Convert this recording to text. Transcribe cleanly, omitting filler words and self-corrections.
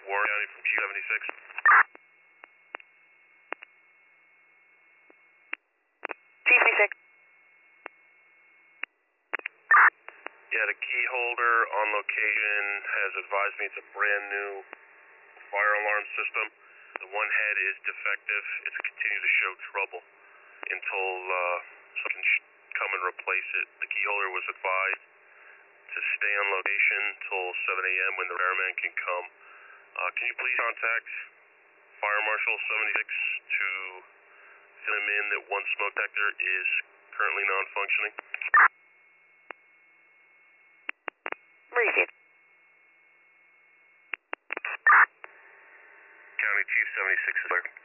Warren County from Chief 76. Chief 76. Yeah, the key holder on location has advised me it's a brand new fire alarm system. The one head is defective. It's continuing to show trouble until someone can come and replace it. The key holder was advised to stay on location until 7 a.m. when the repairman can come. Can you please contact Fire Marshal 76 to fill him in that one smoke detector is currently non-functioning? Received. County Chief 76 is there.